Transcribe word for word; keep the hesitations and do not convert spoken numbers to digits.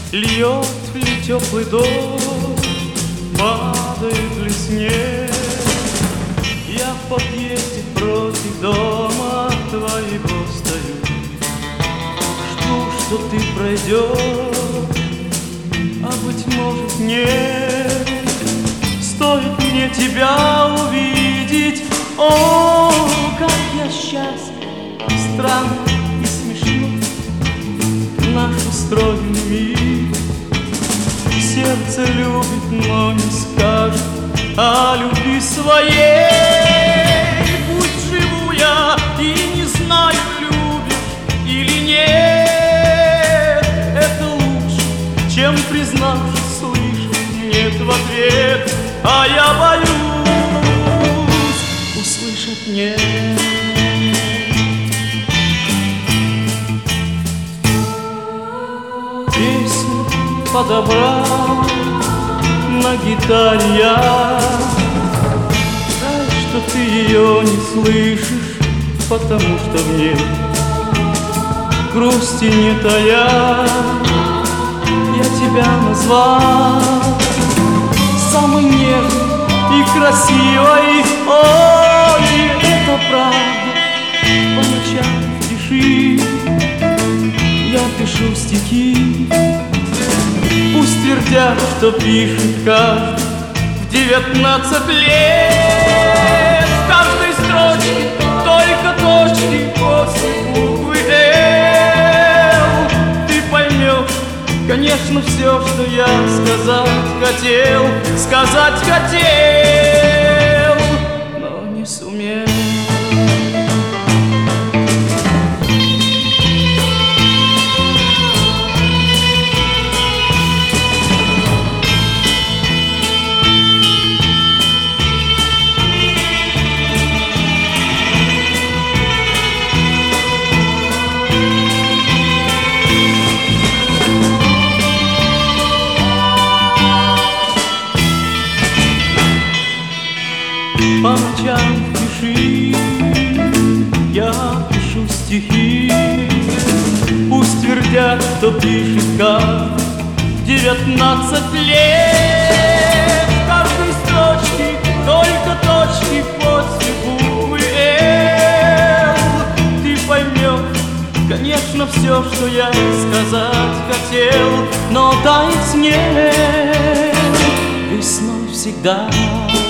Льет ли теплый дождь, падает ли снег? Я в подъезде против дома твоего стою, жду, что ты пройдешь, а быть может нет. Стоит мне тебя увидеть, о, как я счастлив, странно и смешно наш устроенный мир. Сердце любит, но не скажет о любви своей. Пусть живу я и не знаю, любишь или нет. Это лучше, чем признавшись, слышать нет в ответ. А я боюсь услышать нет. Песню подобрал на гитаре я. Жаль, что ты ее не слышишь, потому что в ней грусти не тая. Я тебя назвал самой нежной и красивой. Ой, это правда, по ночам в тиши я пишу стихи. Пусть твердят, что пишет каждый в девятнадцать лет. В каждой строчке только точки после буквы «Л». Ты поймешь, конечно, все, что я сказать хотел, сказать хотел, но не сумел. По ночам в тиши я пишу стихи. Пусть твердят, что пишет как девятнадцать лет. В каждой строчке только точки после буквы «Л». Ты поймешь, конечно, все, что я сказать хотел, но таять снег весной всегда.